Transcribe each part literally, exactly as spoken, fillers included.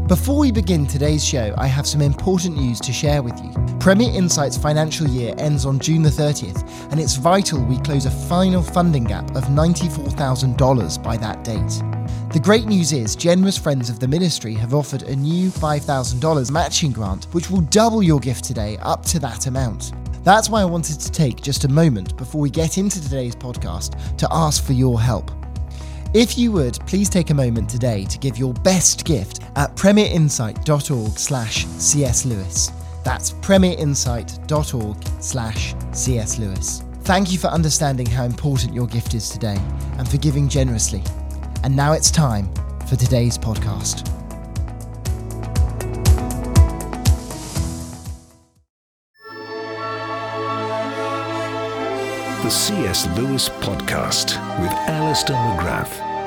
Before we begin today's show, I have some important news to share with you. Premier Insight's financial year ends on June the thirtieth, and it's vital we close a final funding gap of ninety-four thousand dollars by that date. The great news is generous friends of the ministry have offered a new five thousand dollars matching grant, which will double your gift today up to that amount. That's why I wanted to take just a moment before we get into today's podcast to ask for your help. If you would, please take a moment today to give your best gift at premierinsight.org slash C.S. Lewis. That's premierinsight.org slash C.S. Lewis. Thank you for understanding how important your gift is today and for giving generously. And now it's time for today's podcast. The C S. Lewis Podcast with Alistair McGrath.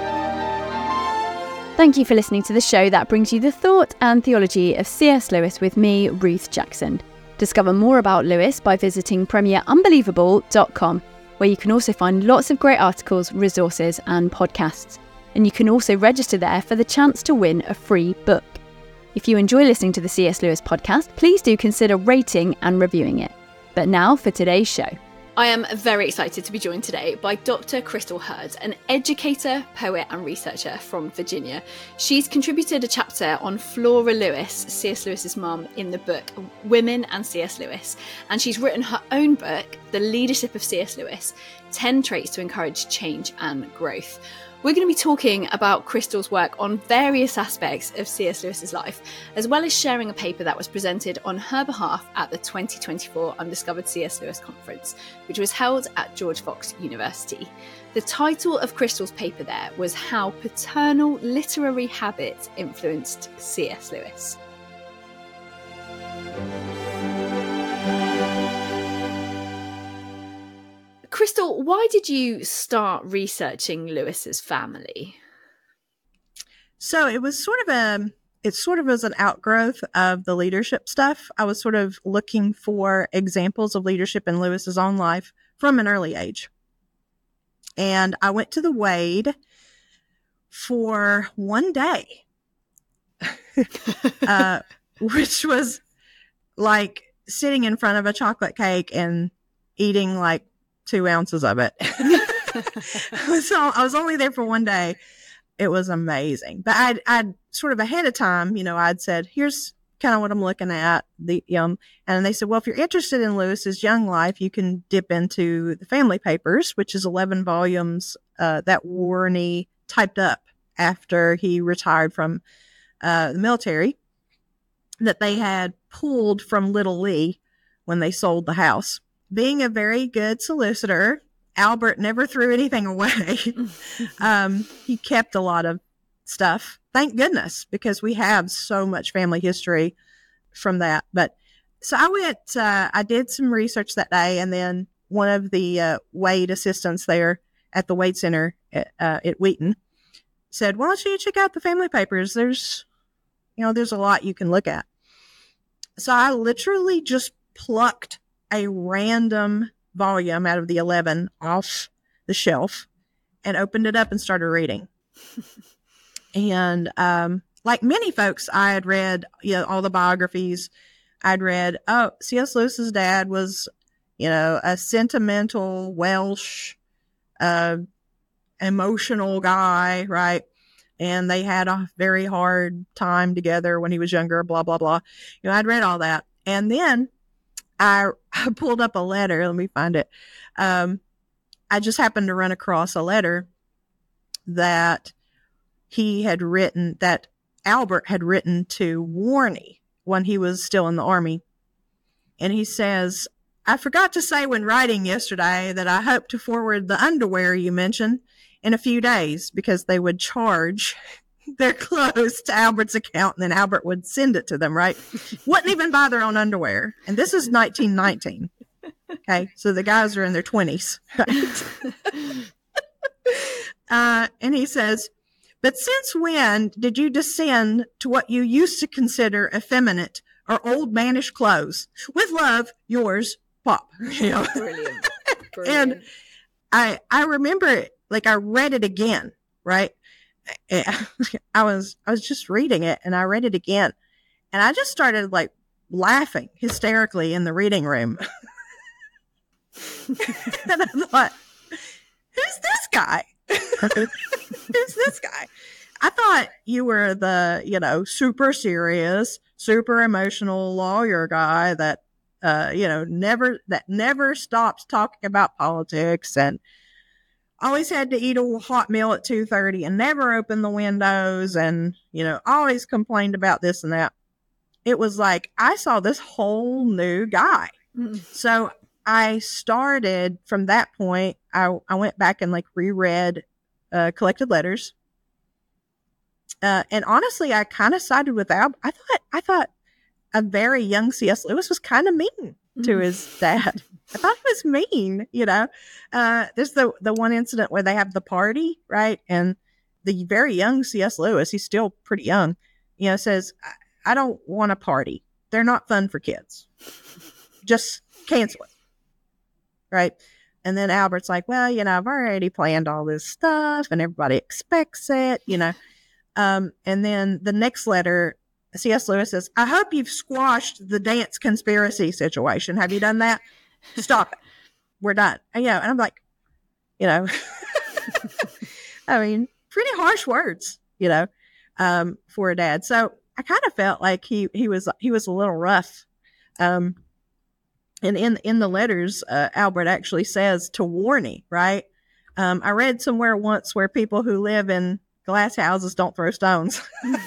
Thank you for listening to the show that brings you the thought and theology of C S. Lewis with me, Ruth Jackson. Discover more about Lewis by visiting premier unbelievable dot com, where you can also find lots of great articles, resources and podcasts. And you can also register there for the chance to win a free book. If you enjoy listening to the C S. Lewis Podcast, please do consider rating and reviewing it. But now for today's show. I am very excited to be joined today by Doctor Crystal Hurd, an educator, poet and researcher from Virginia. She's contributed a chapter on Flora Lewis, C S. Lewis's mum, in the book Women and C S. Lewis, and she's written her own book, The Leadership of C S. Lewis, ten Traits to Encourage Change and Growth. We're going to be talking about Crystal's work on various aspects of C S. Lewis's life, as well as sharing a paper that was presented on her behalf at the twenty twenty-four Undiscovered C S. Lewis Conference, which was held at George Fox University. The title of Crystal's paper there was How Paternal Literary Habit Influenced C S. Lewis. Crystal, why did you start researching Lewis's family? So it was sort of a, it sort of was an outgrowth of the leadership stuff. I was sort of looking for examples of leadership in Lewis's own life from an early age. And I went to the Wade for one day, uh, which was like sitting in front of a chocolate cake and eating like two ounces of it. So I was only there for one day. It was amazing. But I'd, I'd sort of ahead of time, you know, I'd said, here's kind of what I'm looking at. The um, And they said, well, if you're interested in Lewis's young life, you can dip into the family papers, which is eleven volumes uh, that Warney typed up after he retired from uh, the military, that they had pulled from Little Lee when they sold the house. Being a very good solicitor, Albert never threw anything away. um, he kept a lot of stuff. Thank goodness, because we have so much family history from that. But so I went, uh, I did some research that day, and then one of the uh, Wade assistants there at the Wade Center at, uh, at Wheaton said, why don't you check out the family papers? There's, you know, there's a lot you can look at. So I literally just plucked a random volume out of the eleven off the shelf and opened it up and started reading. And um, like many folks, I had read, you know, all the biographies. I'd read, oh, C S. Lewis's dad was, you know, a sentimental Welsh, uh, emotional guy, right? And they had a very hard time together when he was younger, blah, blah, blah. You know, I'd read all that. And then I, I pulled up a letter. Let me find it. Um, I just happened to run across a letter that he had written, that Albert had written to Warney when he was still in the Army. And he says, I forgot to say when writing yesterday that I hope to forward the underwear you mentioned in a few days, because they would charge their clothes to Albert's account, and then Albert would send it to them, right? Wouldn't even buy their own underwear. And this is nineteen nineteen. Okay, so the guys are in their twenties. Right? uh, and he says, but since when did you descend to what you used to consider effeminate or old mannish clothes? With love, yours, Pop. You know? Brilliant. Brilliant. And I I remember it, like I read it again, right? I was I was just reading it, and I read it again, and I just started like laughing hysterically in the reading room. And I thought, who's this guy? Who's this guy? I thought you were the, you know, super serious, super emotional lawyer guy that, uh, you know, never, that never stops talking about politics and always had to eat a hot meal at two thirty and never opened the windows and, you know, always complained about this and that. It was like, I saw this whole new guy. Mm. So I started from that point. I, I went back and like reread uh, Collected Letters. Uh, and honestly, I kind of sided with Albert. I thought, I thought a very young C S. Lewis was kind of mean to his dad. I thought he was mean, you know. Uh, there's the, the one incident where they have the party, right? And the very young C S. Lewis, he's still pretty young, you know, says, I, I don't want a party. They're not fun for kids. Just cancel it. Right. And then Albert's like, well, you know, I've already planned all this stuff and everybody expects it, you know. Um, and then the next letter, C S. Lewis says, I hope you've squashed the dance conspiracy situation. Have you done that? Stop it. We're done. And, you know, and I'm like, you know, I mean, pretty harsh words, you know, um, for a dad. So I kind of felt like he, he was, he was a little rough. Um, And in in the letters, uh, Albert actually says to Warnie, right? Um, I read somewhere once where people who live in glass houses don't throw stones.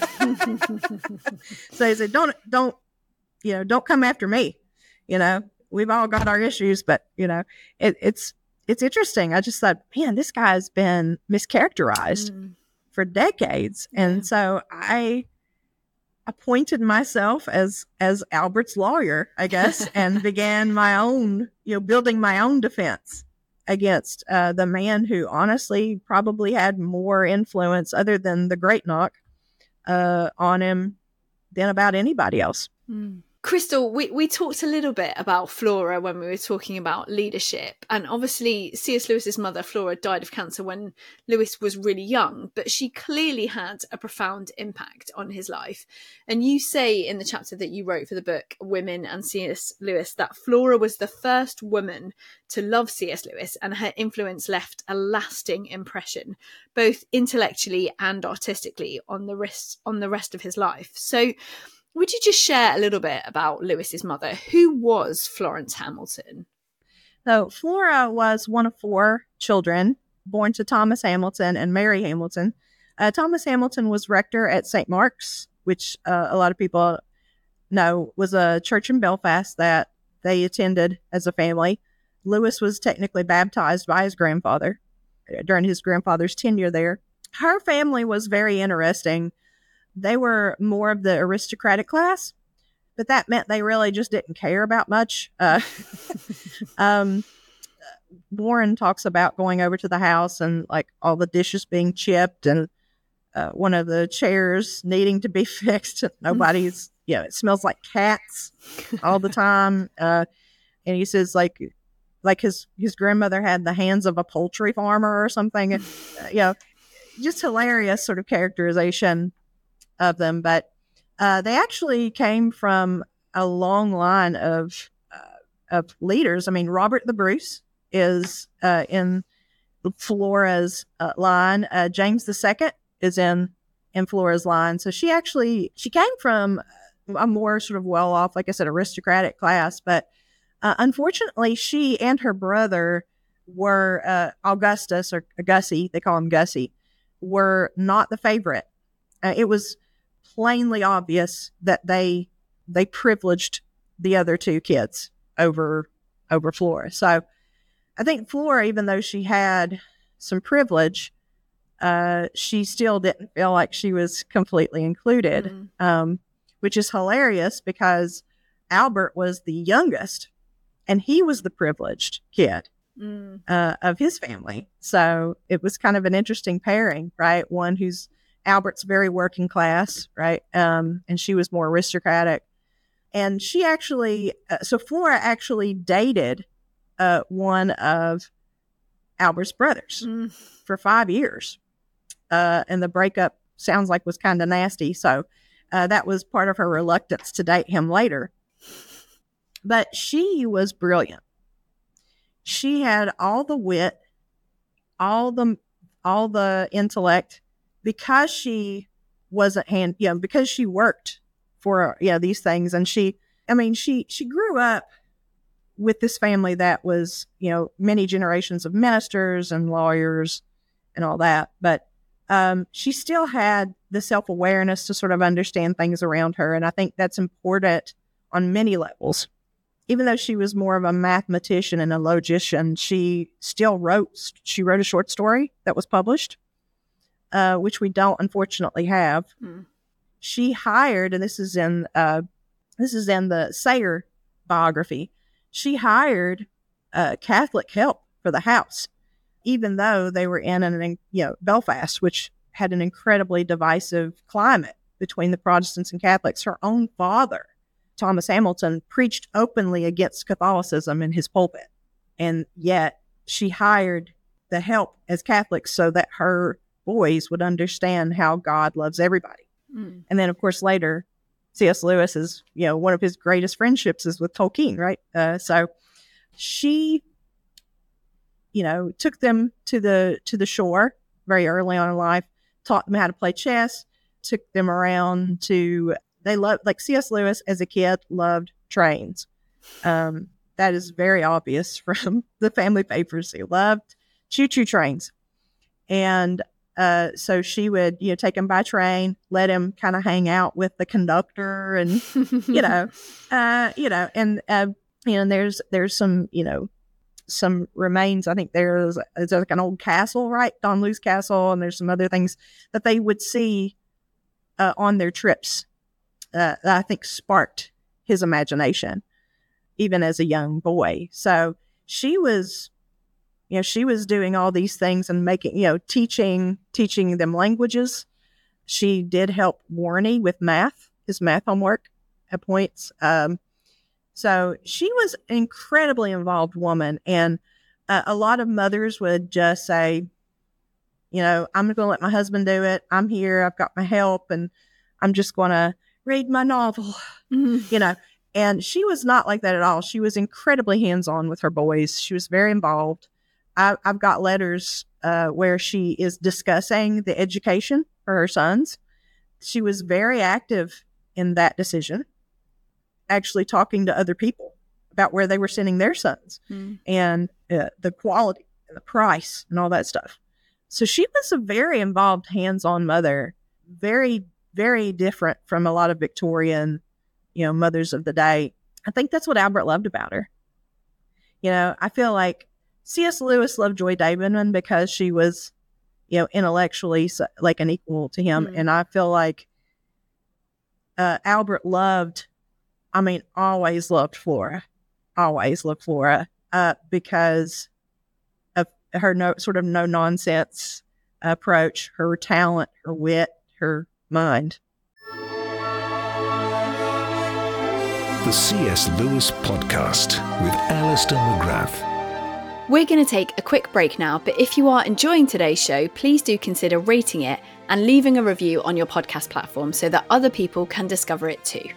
So he said, don't, don't, you know, don't come after me. You know, we've all got our issues, but, you know, it, it's it's interesting. I just thought, man, this guy's been mischaracterized mm. for decades. Yeah. And so I appointed myself as as Albert's lawyer, I guess, and began my own, you know, building my own defense against uh, the man who honestly probably had more influence other than the Great Knock uh, on him than about anybody else. Mm. Crystal, we, we talked a little bit about Flora when we were talking about leadership. And obviously, C S. Lewis's mother, Flora, died of cancer when Lewis was really young, but she clearly had a profound impact on his life. And you say in the chapter that you wrote for the book, Women and C S. Lewis, that Flora was the first woman to love C S. Lewis, and her influence left a lasting impression, both intellectually and artistically, on the rest, on the rest of his life. So would you just share a little bit about Lewis's mother? Who was Florence Hamilton? So Flora was one of four children born to Thomas Hamilton and Mary Hamilton. Uh, Thomas Hamilton was rector at Saint Mark's, which uh, a lot of people know was a church in Belfast that they attended as a family. Lewis was technically baptized by his grandfather during his grandfather's tenure there. Her family was very interesting. They were more of the aristocratic class, but that meant they really just didn't care about much. Uh, um, Warren talks about going over to the house and like all the dishes being chipped and uh, one of the chairs needing to be fixed. Nobody's, you know, it smells like cats all the time. Uh, and he says like, like his, his grandmother had the hands of a poultry farmer or something. Uh, you know, just hilarious sort of characterization of them, but uh, they actually came from a long line of uh, of leaders. I mean, Robert the Bruce is uh, in Flora's uh, line. Uh, James the Second is in in Flora's line. So she actually she came from a more sort of well off, like I said, aristocratic class. But uh, unfortunately, she and her brother were uh, Augustus or Gussie. They call him Gussie. Were not the favorite. Uh, it was plainly obvious that they they privileged the other two kids over over Flora. So I think Flora, even though she had some privilege, uh, she still didn't feel like she was completely included, mm-hmm. um, which is hilarious because Albert was the youngest and he was the privileged kid mm. uh, of his family. So it was kind of an interesting pairing, right? One who's Albert's very working class, right? Um, and she was more aristocratic. And she actually, uh, so Flora actually dated uh, one of Albert's brothers mm. for five years. uh, and the breakup sounds like was kind of nasty. So uh, that was part of her reluctance to date him later. But she was brilliant. She had all the wit, all the all the intellect, because she wasn't hand, you know, because she worked for, you know, these things. And she, I mean, she, she grew up with this family that was, you know, many generations of ministers and lawyers and all that. But um, she still had the self-awareness to sort of understand things around her. And I think that's important on many levels. Even though she was more of a mathematician and a logician, she still wrote, she wrote a short story that was published, uh, which we don't unfortunately have. Mm. She hired, and this is in, uh, this is in the Sayer biography, she hired uh, Catholic help for the house, even though they were in an, you know, Belfast, which had an incredibly divisive climate between the Protestants and Catholics. Her own father, Thomas Hamilton, preached openly against Catholicism in his pulpit. And yet she hired the help as Catholics so that her boys would understand how God loves everybody. Mm. And then, of course, later, C S. Lewis is, you know, one of his greatest friendships is with Tolkien, right? Uh, so she, you know, took them to the to the shore very early on in life, taught them how to play chess, took them around to, they loved, like C S. Lewis as a kid loved trains. Um, that is very obvious from the family papers. He loved choo-choo trains. And uh, so she would, you know, take him by train, let him kind of hang out with the conductor and, you know, uh, you know, and, uh, you know, there's, there's some, you know, some remains. I think there's, there's like an old castle, right? Don Luce Castle. And there's some other things that they would see uh, on their trips uh, that I think sparked his imagination, even as a young boy. So she was, you know, she was doing all these things and making, you know, teaching, teaching them languages. She did help Warney with math, his math homework at points. Um, so she was an incredibly involved woman. And uh, a lot of mothers would just say, you know, I'm going to let my husband do it. I'm here. I've got my help and I'm just going to read my novel, mm-hmm. you know. And she was not like that at all. She was incredibly hands-on with her boys. She was very involved. I, I've got letters uh, where she is discussing the education for her sons. She was very active in that decision, actually talking to other people about where they were sending their sons mm. and uh, the quality and the price and all that stuff. So she was a very involved, hands-on mother, very, very different from a lot of Victorian, you know, mothers of the day. I think that's what Albert loved about her. You know, I feel like C S. Lewis loved Joy Davidman because she was, you know, intellectually so, like an equal to him. Mm. And I feel like uh, Albert loved, I mean, always loved Flora, always loved Flora uh, because of her no, sort of no nonsense approach, her talent, her wit, her mind. The C S. Lewis Podcast with Alistair McGrath. We're going to take a quick break now, but if you are enjoying today's show, please do consider rating it and leaving a review on your podcast platform so that other people can discover it too.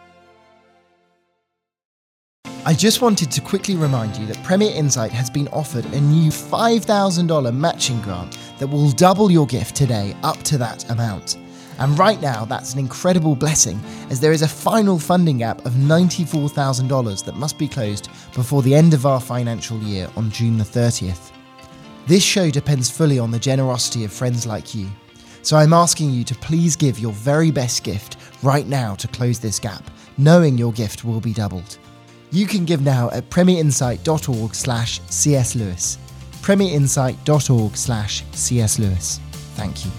I just wanted to quickly remind you that Premier Insight has been offered a new five thousand dollars matching grant that will double your gift today up to that amount. And right now, that's an incredible blessing, as there is a final funding gap of ninety-four thousand dollars that must be closed before the end of our financial year on June the thirtieth. This show depends fully on the generosity of friends like you. So I'm asking you to please give your very best gift right now to close this gap, knowing your gift will be doubled. You can give now at premierinsight.org slash cslewis. premierinsight.org slash cslewis. Thank you.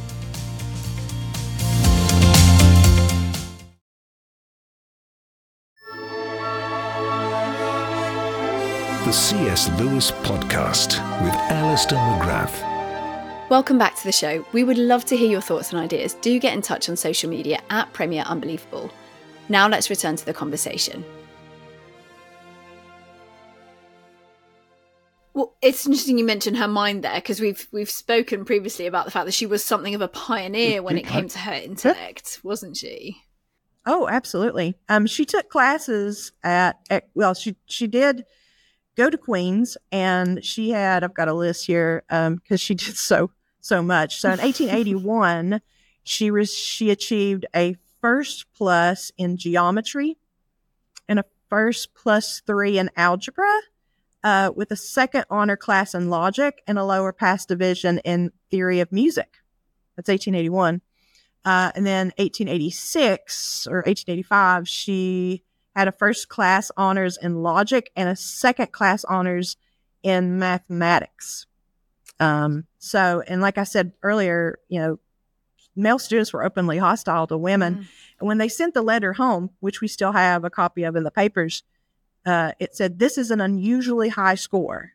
The C S. Lewis Podcast with Alistair McGrath. Welcome back to the show. We would love to hear your thoughts and ideas. Do get in touch on social media at Premier Unbelievable. Now let's return to the conversation. Well, it's interesting you mentioned her mind there, because we've we've spoken previously about the fact that she was something of a pioneer when it came to her intellect, wasn't she? Oh, absolutely. Um, she took classes at, at well, she she did go to Queens, and she had, I've got a list here, um, because she did so so much. So in eighteen eighty-one, she was she achieved a first plus in geometry and a first plus three in algebra, uh, with a second honor class in logic and a lower pass division in theory of music. That's eighteen eighty-one. Uh, and then eighteen eighty-six or eighteen eighty-five, she had a first class honors in logic and a second class honors in mathematics. Um, so, and like I said earlier, you know, male students were openly hostile to women. Mm. And when they sent the letter home, which we still have a copy of in the papers, uh, it said, "This is an unusually high score."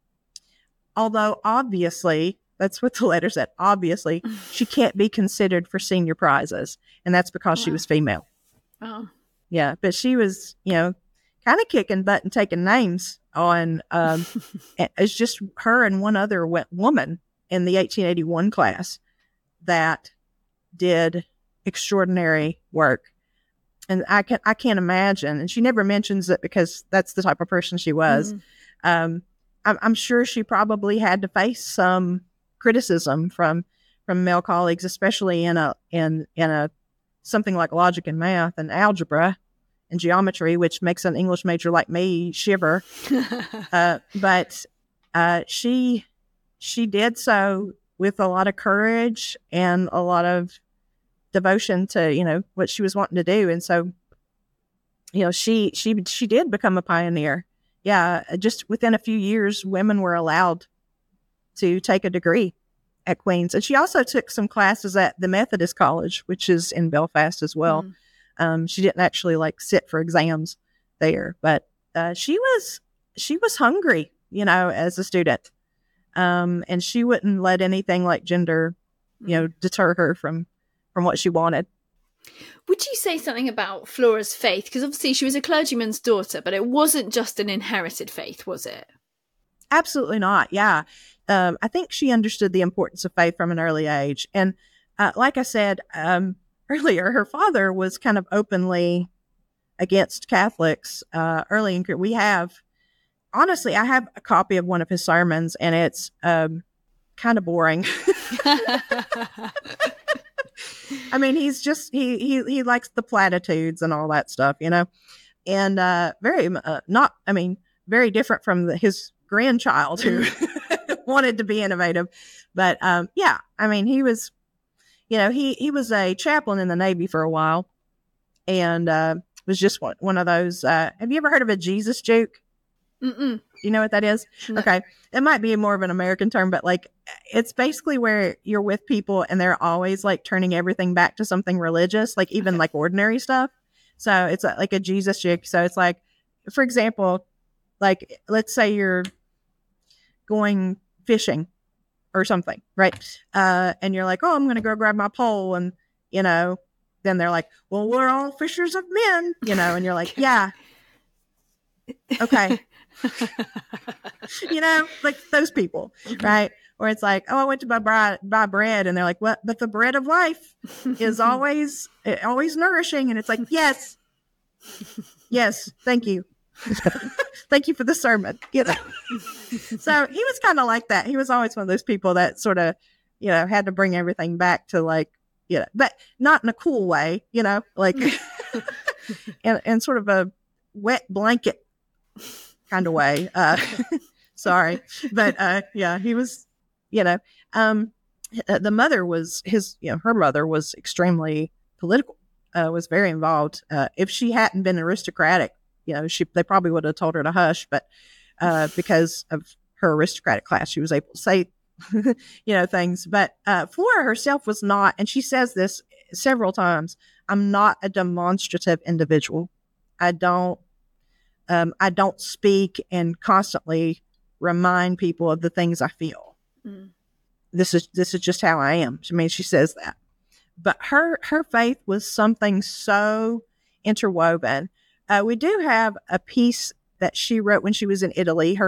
Although obviously, that's what the letter said. Obviously, she can't be considered for senior prizes. And that's because wow. she was female. Oh. Yeah. But she was, you know, kind of kicking butt and taking names on, um, it's just her and one other w- woman in the eighteen eighty-one class that did extraordinary work. And I can I can't imagine. And she never mentions it because that's the type of person she was. Mm. Um, I'm, I'm sure she probably had to face some criticism from from male colleagues, especially in a in in a something like logic and math and algebra and geometry, which makes an English major like me shiver. uh, but uh, she she did so with a lot of courage and a lot of devotion to, you know, what she was wanting to do. And so, you know, she she she did become a pioneer. Yeah, just within a few years, women were allowed to take a degree at Queen's. And she also took some classes at the Methodist College, which is in Belfast as well. Mm. Um, she didn't actually like sit for exams there, but uh, she was she was hungry, you know, as a student. Um, and she wouldn't let anything like gender, you know, deter her from, from what she wanted. Would you say something about Flora's faith? Because obviously she was a clergyman's daughter, but it wasn't just an inherited faith, was it? Absolutely not. Yeah. Um, I think she understood the importance of faith from an early age. And uh, like I said um, earlier, her father was kind of openly against Catholics uh, early in career. We have, honestly, I have a copy of one of his sermons, and it's um, kind of boring. I mean, he's just, he, he, he likes the platitudes and all that stuff, you know, and uh, very, uh, not, I mean, very different from the, his grandchild who wanted to be innovative. But um, yeah, I mean, he was, you know, he, he was a chaplain in the Navy for a while, and uh, was just one, one of those, uh, have you ever heard of a Jesus juke? Mm-mm. Do you know what that is? No. Okay. It might be more of an American term, but like, it's basically where you're with people and they're always like turning everything back to something religious, like even okay. like ordinary stuff. So it's a, like a Jesus juke. So it's like, for example, like, let's say you're going fishing or something, right? Uh, and you're like, oh, I'm going to go grab my pole. And, you know, then they're like, well, we're all fishers of men, you know, and you're like, yeah. Okay. You know, like those people, right? Or it's like, oh, I went to buy, buy, buy bread, and they're like, what? But the bread of life is always, always nourishing. And it's like, yes, yes, thank you. Thank you for the sermon. You know? So he was kind of like that. He was always one of those people that sort of, you know, had to bring everything back to like, you know, but not in a cool way, you know, like, and, and sort of a wet blanket kind of way. Uh, sorry. But, uh, yeah, he was, you know, um, the mother was his, you know, her mother was extremely political, uh, was very involved. Uh, if she hadn't been aristocratic, you know, she, they probably would have told her to hush, but, uh, because of her aristocratic class, she was able to say, you know, things. But, uh, Flora herself was not, and she says this several times, I'm not a demonstrative individual. I don't, Um, I don't speak and constantly remind people of the things I feel. Mm. This is this is just how I am. I mean, she says that. But her her faith was something so interwoven. Uh, we do have a piece that she wrote when she was in Italy. Her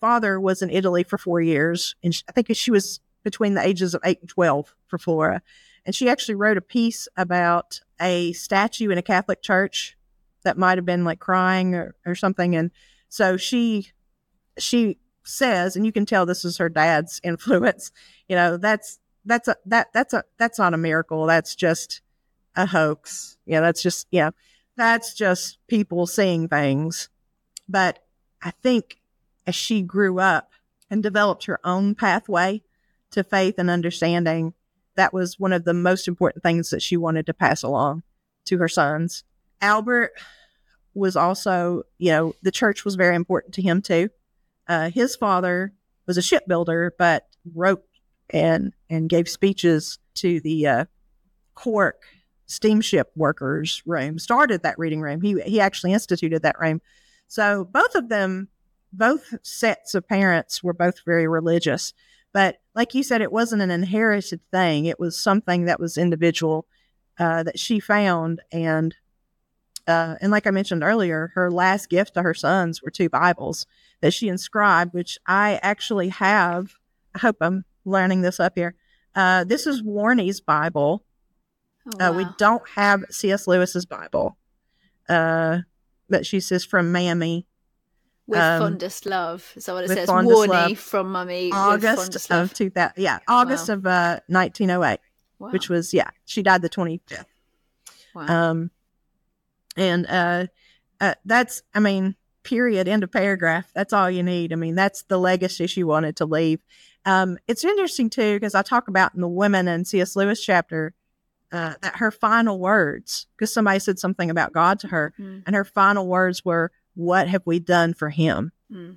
father was in Italy for four years, and I think she was between the ages of eight and twelve for Flora. And she actually wrote a piece about a statue in a Catholic church that might have been like crying or, or something. And so she, she says, and you can tell this is her dad's influence, you know, that's, that's a, that, that's a, that's not a miracle. That's just a hoax. Yeah. That's just, yeah, that's just people seeing things. But I think as she grew up and developed her own pathway to faith and understanding, that was one of the most important things that she wanted to pass along to her sons. Albert was also, you know, the church was very important to him too. Uh, his father was a shipbuilder, but wrote and and gave speeches to the uh, Cork steamship workers room, started that reading room. He he actually instituted that room. So both of them, both sets of parents were both very religious. But like you said, it wasn't an inherited thing. It was something that was individual uh, that she found. And uh, and like I mentioned earlier, her last gift to her sons were two Bibles that she inscribed, which I actually have. I hope I'm learning this up here. Uh, this is Warnie's Bible. Oh, wow. uh, we don't have C S Lewis's Bible. Uh, but she says, from Mammy. With um, fondest love. Is that what it with says? fondest Warnie love. from Mummy. With August fondest love. of two thousand. Yeah, August Wow. of uh, nineteen oh eight, Wow. which was, yeah, she died the twenty-fifth. Wow. Um, and uh, uh, that's, I mean, period, end of paragraph. That's all you need. I mean, that's the legacy she wanted to leave. Um, it's interesting, too, because I talk about in the Women in C S Lewis chapter uh, that her final words, because somebody said something about God to her, Mm. and her final words were, "What have we done for him?" Mm.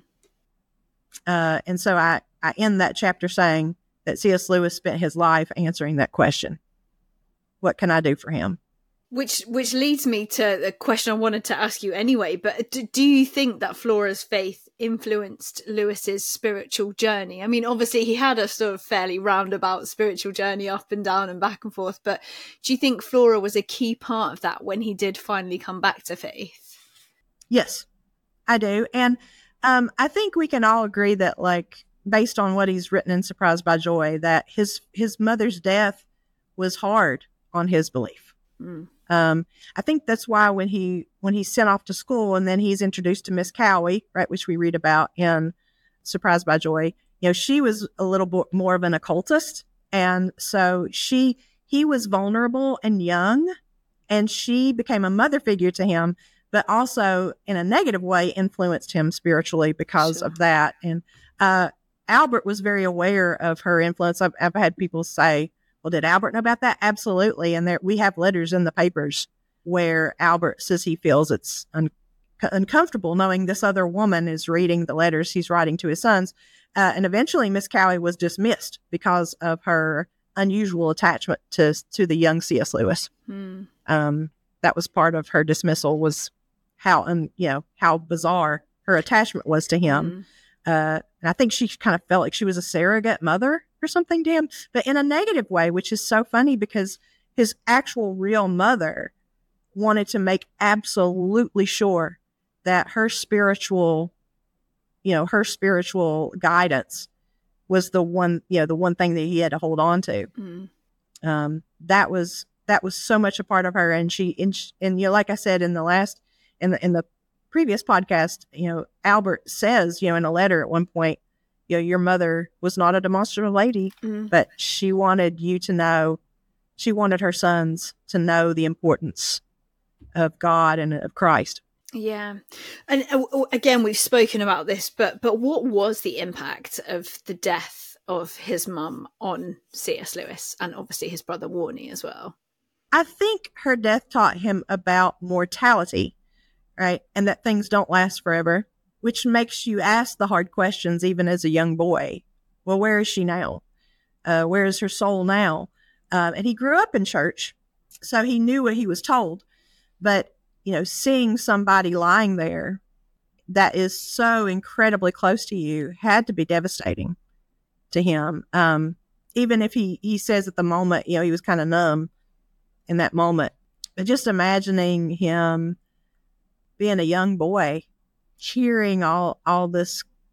Uh, and so I, I end that chapter saying that C S Lewis spent his life answering that question. What can I do for him? Which which leads me to the question I wanted to ask you anyway. But do, do you think that Flora's faith influenced Lewis's spiritual journey? I mean, obviously he had a sort of fairly roundabout spiritual journey, up and down and back and forth. But do you think Flora was a key part of that when he did finally come back to faith? Yes, I do. And um, I think we can all agree that, like, based on what he's written in Surprised by Joy, that his his mother's death was hard on his belief. Mm. Um, I think that's why when he when he's sent off to school and then he's introduced to Miss Cowie, right, which we read about in Surprised by Joy, you know, she was a little bit more of an occultist, and so she he was vulnerable and young, and she became a mother figure to him, but also in a negative way influenced him spiritually because Sure. of that. And uh, Albert was very aware of her influence. I've, I've had people say, well, did Albert know about that? Absolutely. And there, we have letters in the papers where Albert says he feels it's un- uncomfortable knowing this other woman is reading the letters he's writing to his sons. Uh, and eventually Miss Cowie was dismissed because of her unusual attachment to, to the young C S Lewis. Mm. Um, that was part of her dismissal, was how, um, you know, how bizarre her attachment was to him. Mm. Uh, and I think she kind of felt like she was a surrogate mother or something to him, but in a negative way, which is so funny because his actual real mother wanted to make absolutely sure that her spiritual, you know, her spiritual guidance was the one, you know, the one thing that he had to hold on to. Mm. Um, that was, that was so much a part of her. And she, and, she, and, you know, like I said, in the last, in the, in the previous podcast, you know, Albert says, you know, in a letter at one point, you know, your mother was not a demonstrative lady, Mm. but she wanted you to know, she wanted her sons to know the importance of God and of Christ. Yeah. And uh, again, we've spoken about this, but but what was the impact of the death of his mum on C S Lewis and obviously his brother Warnie as well? I think her death taught him about mortality, right? And that things don't last forever, which makes you ask the hard questions even as a young boy. Well, where is she now? Uh, where is her soul now? Um, and he grew up in church, so he knew what he was told. But, you know, seeing somebody lying there that is so incredibly close to you had to be devastating to him. Um, even if he, he says at the moment, you know, he was kind of numb in that moment. But just imagining him being a young boy, hearing all, all this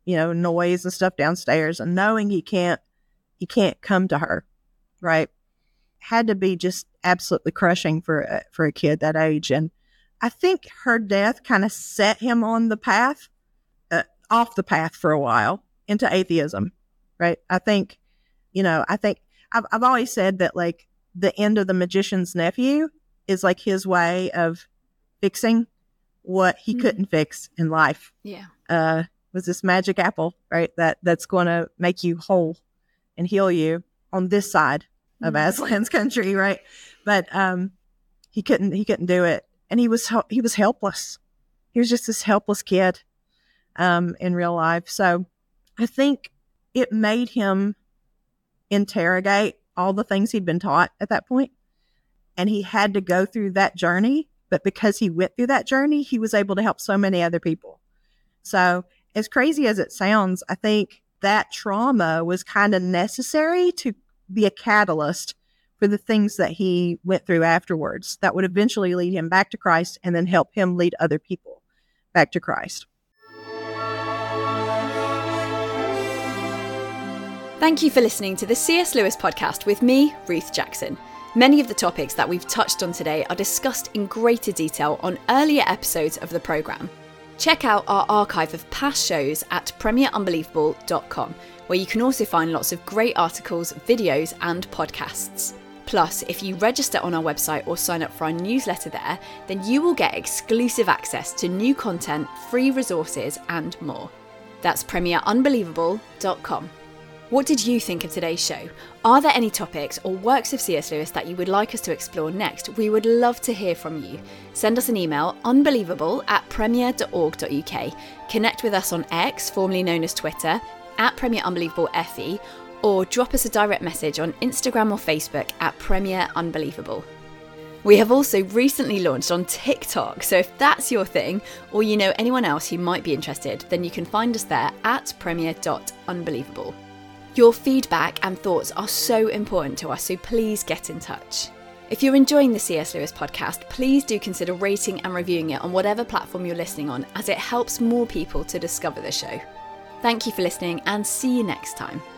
you know, noise and stuff downstairs, and knowing he can't, he can't come to her, right? Had to be just absolutely crushing for a, for a kid that age. And I think her death kind of set him on the path, uh, off the path for a while into atheism, right? I think, you know, I think I've I've always said that like the end of The Magician's Nephew is like his way of fixing what he mm. couldn't fix in life. Yeah. Uh, was this magic apple, right? That that's going to make you whole and heal you on this side of mm. Aslan's country, right? But um, he couldn't he couldn't do it, and he was he was helpless. He was just this helpless kid um, in real life. So I think it made him interrogate all the things he'd been taught at that point, and he had to go through that journey. But because he went through that journey, he was able to help so many other people. So as crazy as it sounds, I think that trauma was kind of necessary to be a catalyst for the things that he went through afterwards that would eventually lead him back to Christ and then help him lead other people back to Christ. Thank you for listening to the C S Lewis podcast with me, Ruth Jackson. Many of the topics that we've touched on today are discussed in greater detail on earlier episodes of the programme. Check out our archive of past shows at premier unbelievable dot com, where you can also find lots of great articles, videos and podcasts. Plus, if you register on our website or sign up for our newsletter there, then you will get exclusive access to new content, free resources and more. That's premier unbelievable dot com. What did you think of today's show? Are there any topics or works of C S Lewis that you would like us to explore next? We would love to hear from you. Send us an email, unbelievable at premier dot org dot uk. Connect with us on X, formerly known as Twitter, at Premier Unbelievable F E, or drop us a direct message on Instagram or Facebook at Premier Unbelievable. We have also recently launched on TikTok, so if that's your thing, or you know anyone else who might be interested, then you can find us there at premier dot unbelievable. Your feedback and thoughts are so important to us, so please get in touch. If you're enjoying the C S Lewis podcast, please do consider rating and reviewing it on whatever platform you're listening on, as it helps more people to discover the show. Thank you for listening, and see you next time.